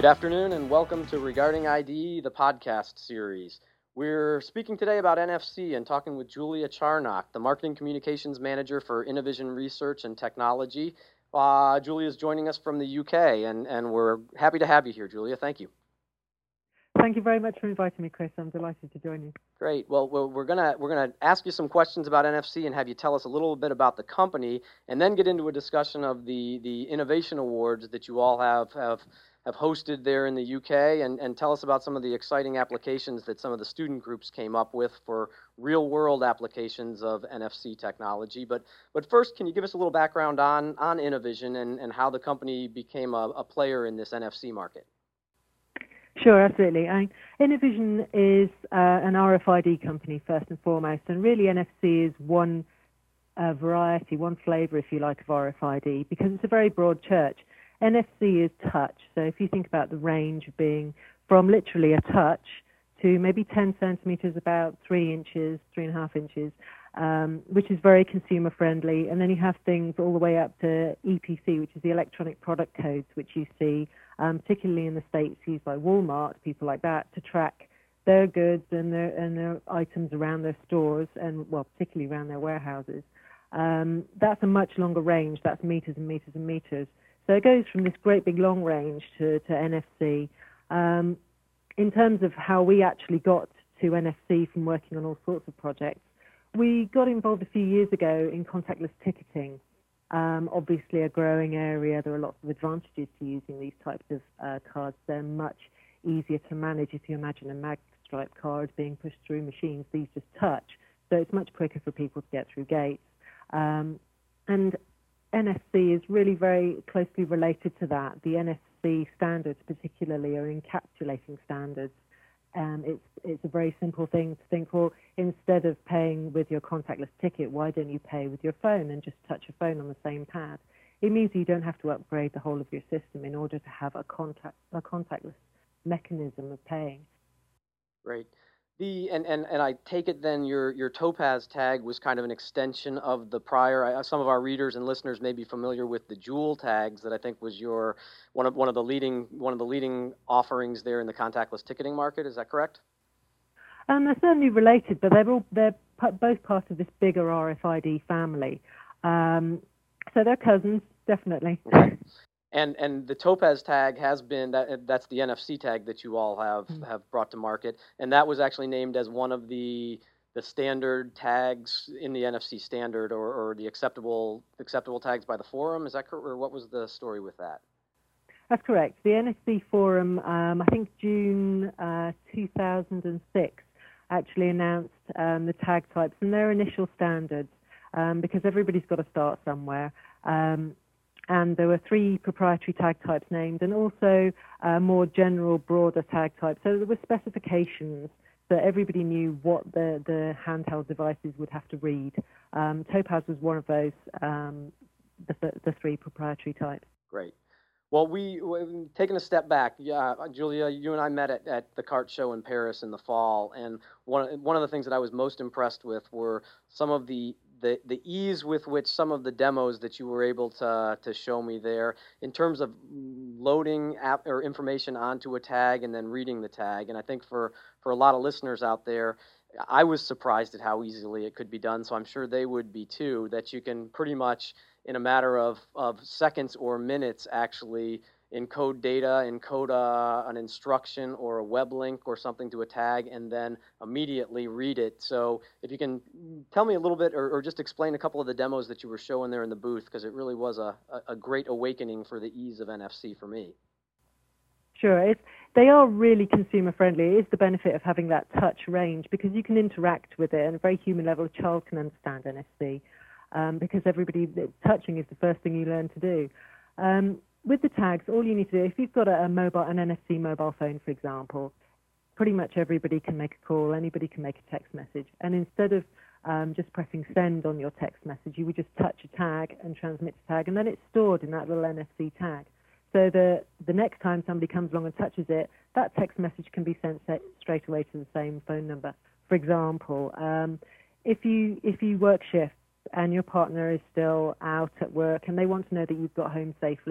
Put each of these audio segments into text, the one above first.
Good afternoon and welcome to Regarding ID, the podcast series. We're speaking today about NFC and talking with Julia Charnock, the Marketing Communications Manager for Innovision Research and Technology. Julia is joining us from the UK, and we're happy to have you here, Julia. Thank you. Thank you very much for inviting me, Chris. I'm delighted to join you. Great. Well, we're gonna ask you some questions about NFC and have you tell us a little bit about the company, and then get into a discussion of the innovation awards that you all have hosted there in the UK, and tell us about some of the exciting applications that some of the student groups came up with for real world applications of NFC technology. But first, can you give us a little background on Innovision and how the company became a player in this NFC market? Sure, absolutely. Innovision is an RFID company first and foremost, and really NFC is one variety, one flavor, if you like, of RFID, because it's a very broad church. NFC is touch, so if you think about the range being from literally a touch to maybe 10 centimeters, about 3 inches, 3.5 inches, which is very consumer friendly, and then you have things all the way up to EPC, which is the electronic product codes, which you see particularly in the States, used by Walmart, people like that, to track their goods and their items around their stores and, well, particularly around their warehouses. That's a much longer range. That's meters and meters and meters. So it goes from this great big long range to NFC. In terms of how we actually got to NFC from working on all sorts of projects, we got involved a few years ago in contactless ticketing. Obviously a growing area. There are lots of advantages to using these types of cards. They're much easier to manage. If you imagine a magstripe card being pushed through machines, these just touch. So it's much quicker for people to get through gates. And NFC is really very closely related to that. The NFC standards particularly are encapsulating standards. It's a very simple thing to think, well, instead of paying with your contactless ticket, why don't you pay with your phone and just touch your phone on the same pad? It means you don't have to upgrade the whole of your system in order to have a contactless mechanism of paying. Great. And I take it then your Topaz tag was kind of an extension of the prior. Some of our readers and listeners may be familiar with the Jewel tags that I think was your one of the leading offerings there in the contactless ticketing market. Is that correct? They're certainly related, but they're both part of this bigger RFID family. So they're cousins, definitely. Okay. And the Topaz tag has been that's the NFC tag that you all have brought to market, and that was actually named as one of the standard tags in the NFC standard, or the acceptable tags by the forum. Is that correct, or what was the story with that? That's correct. The NFC forum, I think June 2006, actually announced the tag types and their initial standards, because everybody's got to start somewhere. And there were 3 proprietary tag types named, and also more general, broader tag types. So there were specifications that everybody knew what the handheld devices would have to read. Topaz was one of those, the 3 proprietary types. Great. Well, taking a step back, Julia, you and I met at the CART show in Paris in the fall, and one of the things that I was most impressed with were some of the ease with which some of the demos that you were able to show me there in terms of loading app or information onto a tag and then reading the tag. And I think for a lot of listeners out there, I was surprised at how easily it could be done. So I'm sure they would be too, that you can pretty much in a matter of seconds or minutes actually encode data, encode an instruction or a web link or something to a tag, and then immediately read it. So if you can tell me a little bit or just explain a couple of the demos that you were showing there in the booth, because it really was a great awakening for the ease of NFC for me. Sure. They are really consumer friendly. It is the benefit of having that touch range, because you can interact with it on a very human level. A child can understand NFC, because touching is the first thing you learn to do. With the tags, all you need to do, if you've got an NFC mobile phone, for example, pretty much everybody can make a call, anybody can make a text message. And instead of just pressing send on your text message, you would just touch a tag and transmit the tag, and then it's stored in that little NFC tag. So the next time somebody comes along and touches it, that text message can be sent straight away to the same phone number. For example, if you work shifts and your partner is still out at work and they want to know that you've got home safely,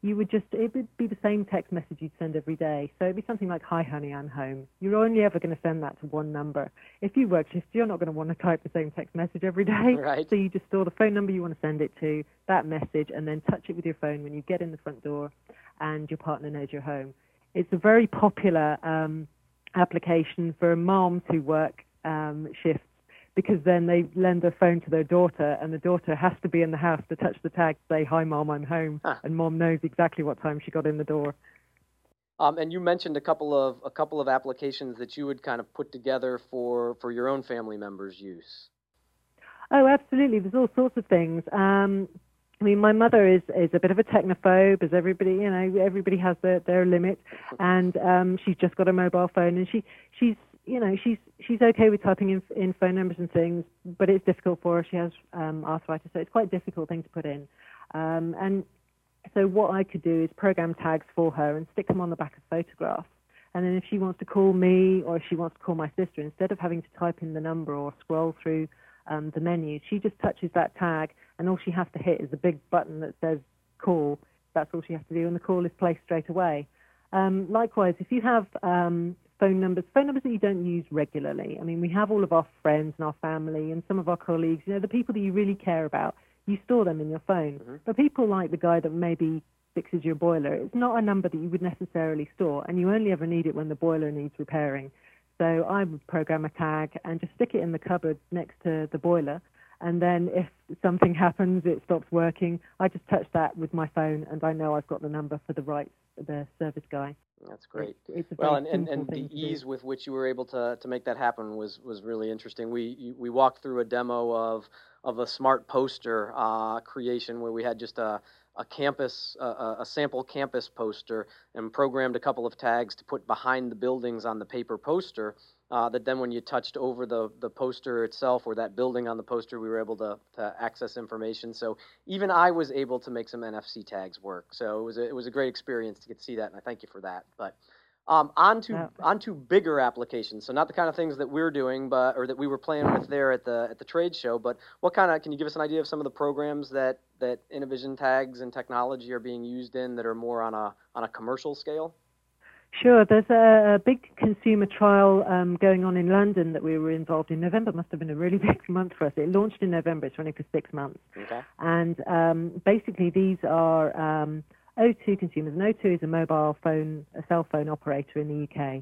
it would be the same text message you'd send every day. So it'd be something like, "Hi, honey, I'm home." You're only ever going to send that to one number. If you work shift, you're not going to want to type the same text message every day. Right. So you just store the phone number you want to send it to, that message, and then touch it with your phone when you get in the front door and your partner knows you're home. It's a very popular application for moms who work shifts, because then they lend their phone to their daughter, and the daughter has to be in the house to touch the tag to say, "Hi, Mom, I'm home," and Mom knows exactly what time she got in the door. And you mentioned a couple of applications that you would kind of put together for your own family members' use. Oh, absolutely. There's all sorts of things. I mean, my mother is a bit of a technophobe, as everybody, everybody has their limit, and she's just got a mobile phone, and she's okay with typing in phone numbers and things, but it's difficult for her. She has arthritis, so it's quite a difficult thing to put in. And so what I could do is program tags for her and stick them on the back of photographs. And then if she wants to call me or if she wants to call my sister, instead of having to type in the number or scroll through the menu, she just touches that tag, and all she has to hit is a big button that says call. That's all she has to do, and the call is placed straight away. Likewise, if you have phone numbers that you don't use regularly. I mean, we have all of our friends and our family and some of our colleagues, the people that you really care about, you store them in your phone. Mm-hmm. But people like the guy that maybe fixes your boiler, it's not a number that you would necessarily store, and you only ever need it when the boiler needs repairing. So I would program a tag and just stick it in the cupboard next to the boiler, and then if something happens, it stops working, I just touch that with my phone, and I know I've got the number for the service guy. That's great. It's a well, very and simple the thing to ease do. with which you were able to make that happen was really interesting. We walked through a demo of a smart poster creation where we had just a campus a sample campus poster and programmed a couple of tags to put behind the buildings on the paper poster. That then when you touched over the poster itself or that building on the poster, we were able to access information. So even I was able to make some NFC tags work. So it was a great experience to get to see that, and I thank you for that. But onto bigger applications. So not the kind of things that we're doing, or that we were playing with there at the trade show. But can you give us an idea of some of the programs that Innovision tags and technology are being used in that are more on a commercial scale? Sure. There's a big consumer trial going on in London that we were involved in. November must have been a really big month for us. It launched in November. It's running for 6 months. Okay. And basically these are O2 consumers. And O2 is a cell phone operator in the UK.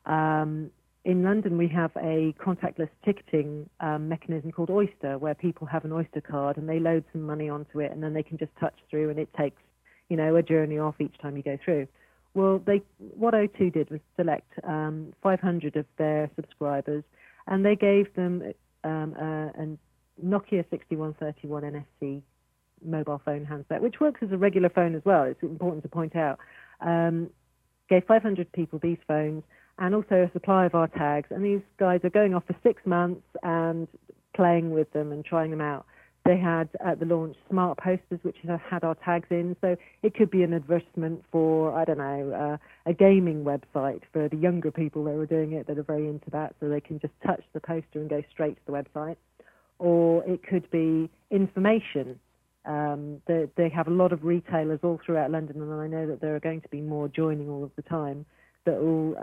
In London, we have a contactless ticketing mechanism called Oyster, where people have an Oyster card and they load some money onto it, and then they can just touch through, and it takes, a journey off each time you go through. Well, what O2 did was select 500 of their subscribers, and they gave them a Nokia 6131 NFC mobile phone handset, which works as a regular phone as well. It's important to point out. Gave 500 people these phones and also a supply of our tags, and these guys are going off for 6 months and playing with them and trying them out. They had, at the launch, smart posters which had our tags in, so it could be an advertisement for, I don't know, a gaming website for the younger people that were doing it that are very into that, so they can just touch the poster and go straight to the website. Or it could be information. They have a lot of retailers all throughout London, and I know that there are going to be more joining all of the time, that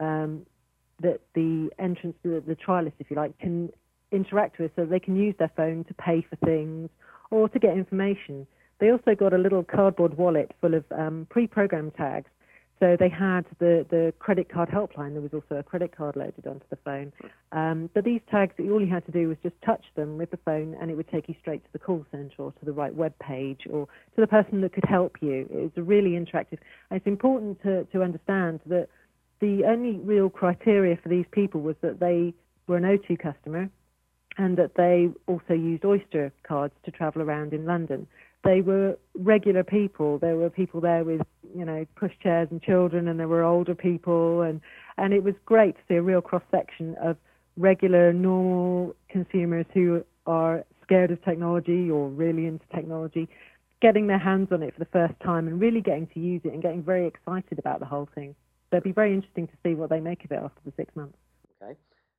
the entrance, the trialists, if you like, can interact with, so they can use their phone to pay for things or to get information. They also got a little cardboard wallet full of pre-programmed tags. So they had the credit card helpline. There was also a credit card loaded onto the phone. But these tags, all you had to do was just touch them with the phone, and it would take you straight to the call center or to the right web page or to the person that could help you. It was really interactive. And it's important to understand that the only real criteria for these people was that they were an O2 customer, and that they also used Oyster cards to travel around in London. They were regular people. There were people there with, pushchairs and children, and there were older people, and it was great to see a real cross-section of regular, normal consumers who are scared of technology or really into technology, getting their hands on it for the first time and really getting to use it and getting very excited about the whole thing. So it'd be very interesting to see what they make of it after the 6 months. Okay.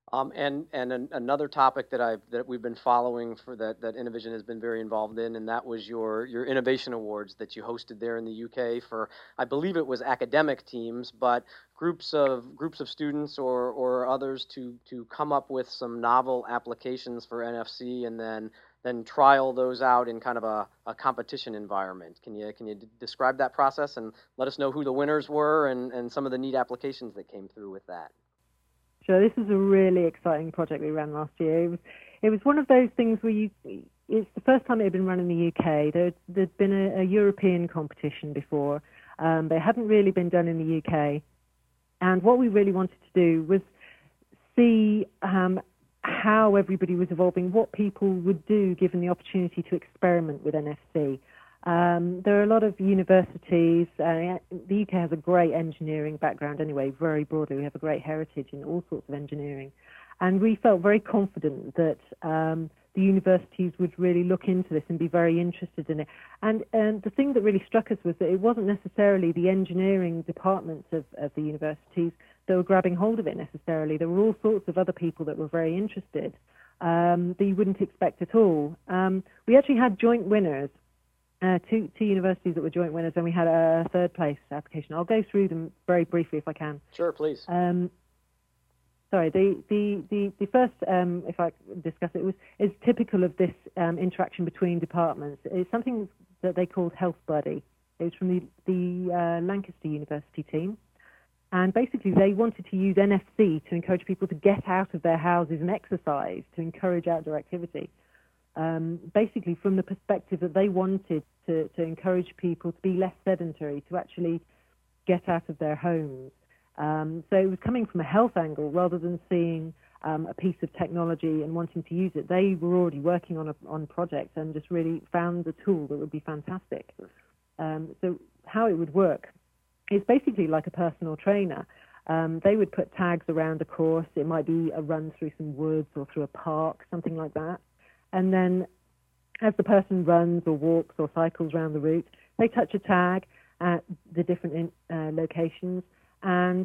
Another topic that we've been following for that Innovision has been very involved in, and that was your innovation awards that you hosted there in the UK for, I believe it was academic teams, but groups of students or others to come up with some novel applications for NFC and then trial those out in kind of a competition environment. Can you describe that process and let us know who the winners were and some of the neat applications that came through with that? Sure, this was a really exciting project we ran last year. It was one of those things where it's the first time it had been run in the UK. There'd been a European competition before. They hadn't really been done in the UK. And what we really wanted to do was see how everybody was evolving, what people would do given the opportunity to experiment with NFC. There are a lot of universities. The UK has a great engineering background anyway, very broadly. We have a great heritage in all sorts of engineering. And we felt very confident that the universities would really look into this and be very interested in it. And the thing that really struck us was that it wasn't necessarily the engineering departments of the universities that were grabbing hold of it necessarily. There were all sorts of other people that were very interested that you wouldn't expect at all. We actually had joint winners. Two universities that were joint winners, and we had a third place application. I'll go through them very briefly if I can. Sure, please. Sorry, the first, if I discuss it, is typical of this interaction between departments. It's something that they called Health Buddy. It was from the Lancaster University team, and basically they wanted to use NFC to encourage people to get out of their houses and exercise, to encourage outdoor activity. Basically from the perspective that they wanted to encourage people to be less sedentary, to actually get out of their homes. So it was coming from a health angle rather than seeing a piece of technology and wanting to use it. They were already working on projects and just really found a tool that would be fantastic. So how it would work is basically like a personal trainer. They would put tags around a course. It might be a run through some woods or through a park, something like that. And then as the person runs or walks or cycles around the route, they touch a tag at the different locations, and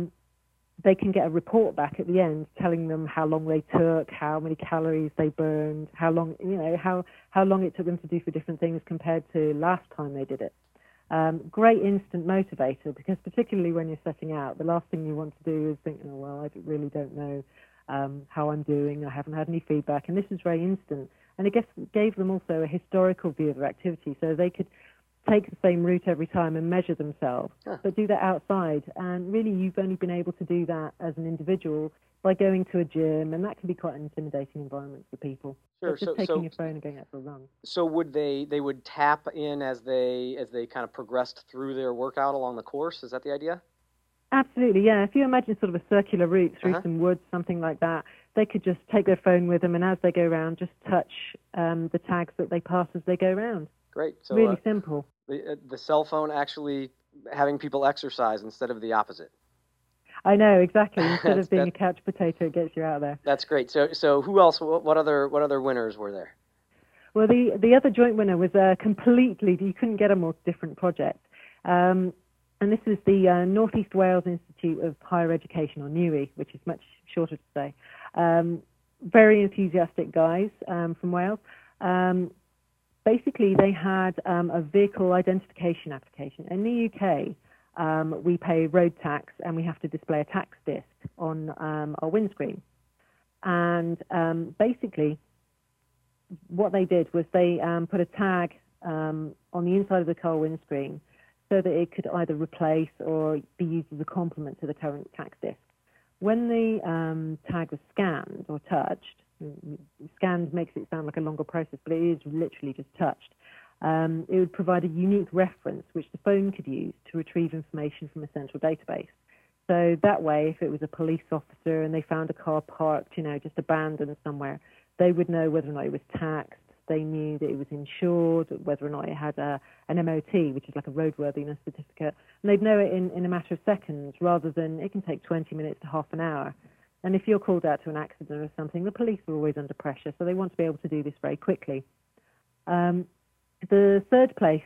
they can get a report back at the end telling them how long they took, how many calories they burned, how long it took them to do for different things compared to last time they did it. Great instant motivator, because particularly when you're setting out, the last thing you want to do is think, oh, well, I really don't know how I'm doing. I haven't had any feedback. And this is very instant. And it gave them also a historical view of their activity, so they could take the same route every time and measure themselves, but do that outside. And really, you've only been able to do that as an individual by going to a gym, and that can be quite an intimidating environment for people. Sure. Just taking your phone and going out for a run. So would they would tap in as they kind of progressed through their workout along the course? Is that the idea? Absolutely, yeah. If you imagine sort of a circular route through some woods, something like that, they could just take their phone with them, and as they go around, just touch the tags that they pass as they go around. Great. So really simple. The cell phone actually having people exercise instead of the opposite. I know, exactly. Instead of being a couch potato, it gets you out there. That's great. So who else? What other winners were there? Well, the other joint winner was completely. You couldn't get a more different project. And this is the North East Wales Institute of Higher Education, or NEWE, which is much shorter to say. Very enthusiastic guys from Wales. Basically, they had a vehicle identification application. In the UK, we pay road tax, and we have to display a tax disc on our windscreen. And basically, what they did was they put a tag on the inside of the car windscreen, so that it could either replace or be used as a complement to the current tax disc. When the tag was scanned or touched, scanned makes it sound like a longer process, but it is literally just touched, it would provide a unique reference which the phone could use to retrieve information from a central database. So that way, if it was a police officer and they found a car parked, just abandoned somewhere, they would know whether or not it was taxed. They knew that it was insured, whether or not it had an MOT, which is like a roadworthiness certificate. And they'd know it in a matter of seconds, rather than it can take 20 minutes to half an hour. And if you're called out to an accident or something, the police are always under pressure, so they want to be able to do this very quickly. The third place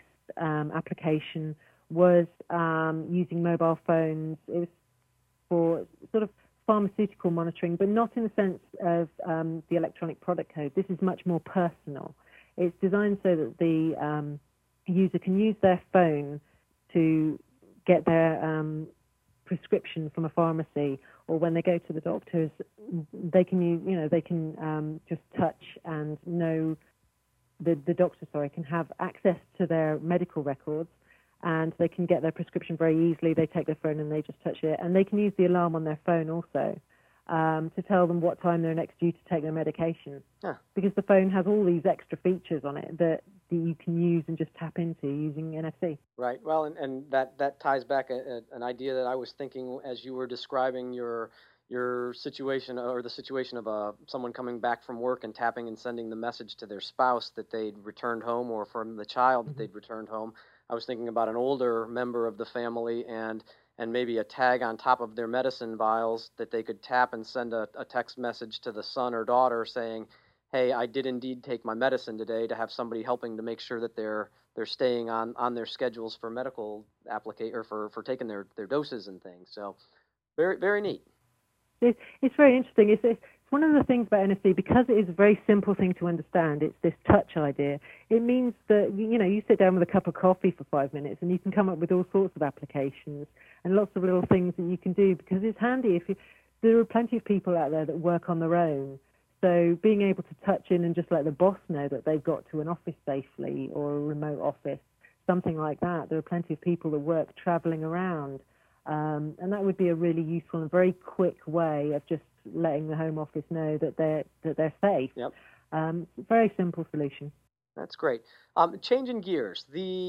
application was using mobile phones. It was for sort of pharmaceutical monitoring, but not in the sense of the electronic product code. This is much more personal. It's designed so that the user can use their phone to get their prescription from a pharmacy, or when they go to the doctors, they can just touch and know the doctor can have access to their medical records, and they can get their prescription very easily. They take their phone and they just touch it, and they can use the alarm on their phone also to tell them what time they're next due to take their medication. Yeah. Because the phone has all these extra features on it that you can use and just tap into using NFC. Right. Well, and that ties back an idea that I was thinking as you were describing your situation, or the situation of someone coming back from work and tapping and sending the message to their spouse that they'd returned home, or from the child that they'd returned home. I was thinking about an older member of the family and maybe a tag on top of their medicine vials that they could tap and send a text message to the son or daughter saying, hey, I did indeed take my medicine today, to have somebody helping to make sure that they're staying on their schedules for medical or for taking their doses and things. So very, very neat. It's very interesting. It's one of the things about NFC, because it is a very simple thing to understand. It's this touch idea. It means that, you sit down with a cup of coffee for 5 minutes and you can come up with all sorts of applications and lots of little things that you can do, because it's handy. There are plenty of people out there that work on their own. So being able to touch in and just let the boss know that they've got to an office safely, or a remote office, something like that. There are plenty of people that work traveling around. And that would be a really useful and very quick way of just letting the home office know that they're safe. Yep. Very simple solution. That's great. Changing gears,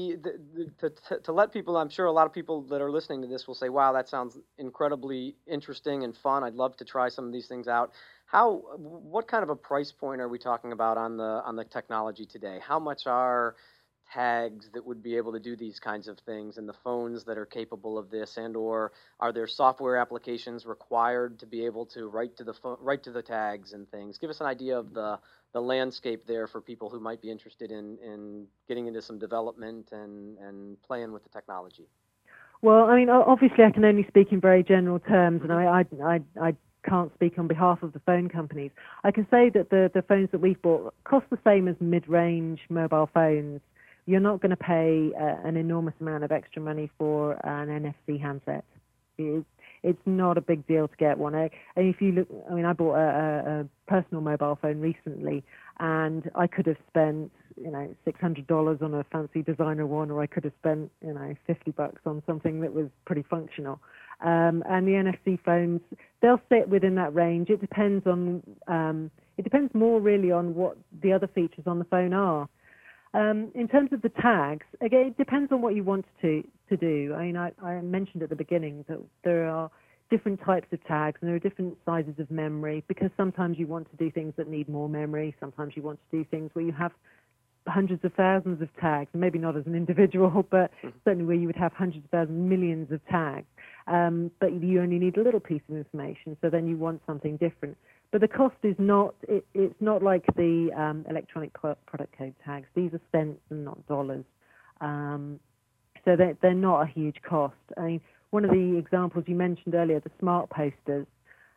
to let people, I'm sure a lot of people that are listening to this will say, wow, that sounds incredibly interesting and fun. I'd love to try some of these things out. What kind of a price point are we talking about on the technology today? How much are tags that would be able to do these kinds of things, and the phones that are capable of this, or are there software applications required to be able to write to the tags and things? Give us an idea of the landscape there for people who might be interested in getting into some development and playing with the technology. Well, I mean, obviously I can only speak in very general terms, and I can't speak on behalf of the phone companies. I can say that the phones that we've bought cost the same as mid-range mobile phones. You're not going to pay an enormous amount of extra money for an NFC handset. It's not a big deal to get one. And if you look, I mean, I bought a personal mobile phone recently, and I could have spent, $600 on a fancy designer one, or I could have spent, $50 on something that was pretty functional. And the NFC phones, they'll sit within that range. It depends more really on what the other features on the phone are. In terms of the tags, again, it depends on what you want to do. I mean, I mentioned at the beginning that there are different types of tags, and there are different sizes of memory, because sometimes you want to do things that need more memory. Sometimes you want to do things where you have hundreds of thousands of tags, maybe not as an individual, but certainly where you would have hundreds of thousands, millions of tags. But you only need a little piece of information, so then you want something different. But the cost is not, it's not like the electronic product code tags. These are cents and not dollars. So they're not a huge cost. I mean, one of the examples you mentioned earlier, the smart posters,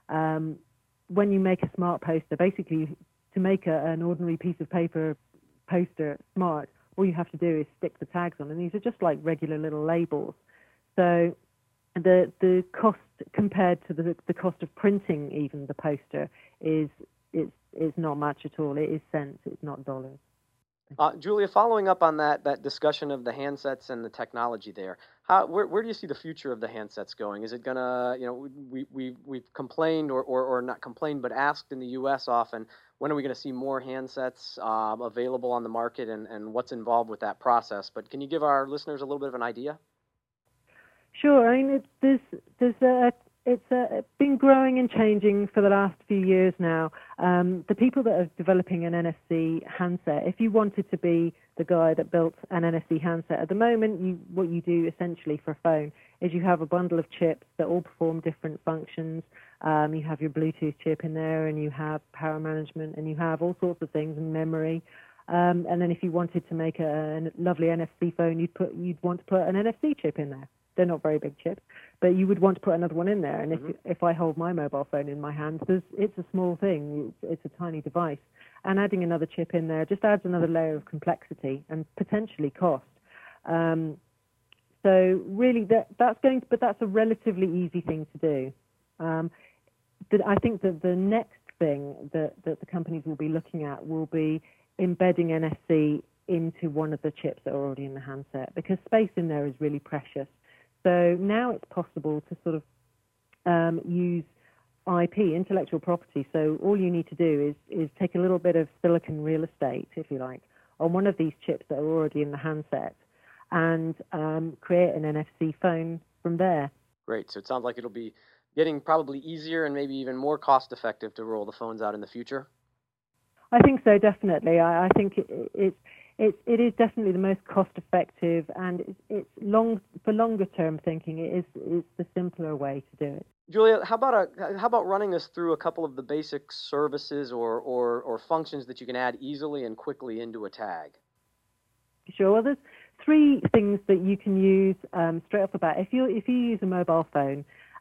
when you make a smart poster, basically to make an ordinary piece of paper poster smart, all you have to do is stick the tags on, and these are just like regular little labels. So the cost compared to the cost of printing even the poster is not much at all. It is cents, it's not dollars. Julia, following up on that discussion of the handsets and the technology there, where do you see the future of the handsets going? Is it gonna, we've complained or not complained, but asked in the U.S. often, when are we going to see more handsets available on the market, and what's involved with that process? But can you give our listeners a little bit of an idea? Sure. I mean, it's been growing and changing for the last few years now. The people that are developing an NFC handset, if you wanted to be the guy that built an NFC handset, at the moment, what you do essentially for a phone is you have a bundle of chips that all perform different functions. You have your Bluetooth chip in there, and you have power management, and you have all sorts of things, and memory. And then if you wanted to make a lovely NFC phone, you'd want to put an NFC chip in there. They're not very big chips, but you would want to put another one in there. And if I hold my mobile phone in my hand, it's a small thing. It's a tiny device. And adding another chip in there just adds another layer of complexity and potentially cost. So really, that's a relatively easy thing to do. I think that the next thing that the companies will be looking at will be embedding NFC into one of the chips that are already in the handset, because space in there is really precious. So now it's possible to sort of use IP, intellectual property. So all you need to do is take a little bit of silicon real estate, if you like, on one of these chips that are already in the handset, and create an NFC phone from there. Great. So it sounds like it'll be getting probably easier and maybe even more cost effective to roll the phones out in the future. I think so, definitely. I think it is definitely the most cost effective, and it's for longer term thinking. It's the simpler way to do it. Julia, how about running us through a couple of the basic services or functions that you can add easily and quickly into a tag? Sure. Well, there's three things that you can use straight off the bat. If you use a mobile phone,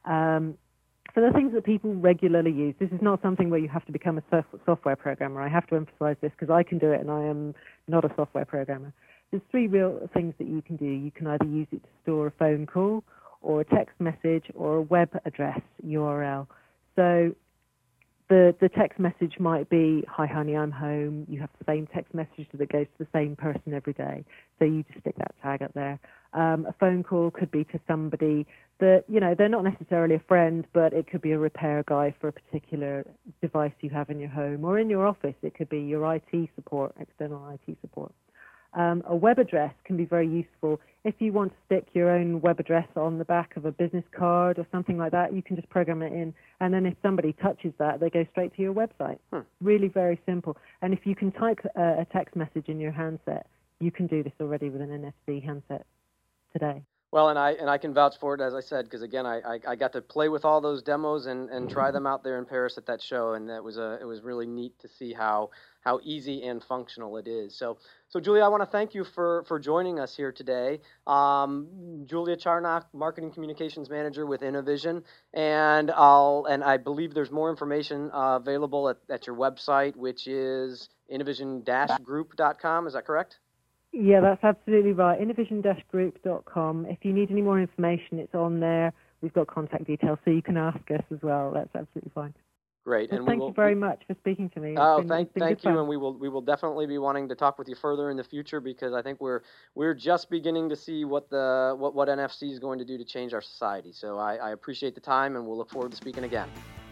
for the things that people regularly use, this is not something where you have to become a software programmer. I have to emphasize this because I can do it and I am not a software programmer. There's three real things that you can do. You can either use it to store a phone call or a text message or a web address URL. So the text message might be, "Hi honey, I'm home." You have the same text message that goes to the same person every day. So you just stick that tag up there. A phone call could be to somebody that, they're not necessarily a friend, but it could be a repair guy for a particular device you have in your home, or in your office. It could be your IT support, external IT support. A web address can be very useful. If you want to stick your own web address on the back of a business card or something like that, you can just program it in. And then if somebody touches that, they go straight to your website. Really very simple. And if you can type a text message in your handset, you can do this already with an NFC handset today. Well, and I can vouch for it, as I said, because again, I got to play with all those demos and try them out there in Paris at that show, and it was really neat to see how easy and functional it is. So Julia, I want to thank you for joining us here today. Julia Charnock, Marketing Communications Manager with Innovision, and I believe there's more information available at your website, which is innovision-group.com. Is that correct? Yeah, that's absolutely right. Innovision-group.com. If you need any more information, it's on there. We've got contact details, so you can ask us as well. That's absolutely fine. Great. And thank you very much for speaking to me. Thank you, and we will definitely be wanting to talk with you further in the future, because I think we're just beginning to see what NFC is going to do to change our society. So I appreciate the time, and we'll look forward to speaking again.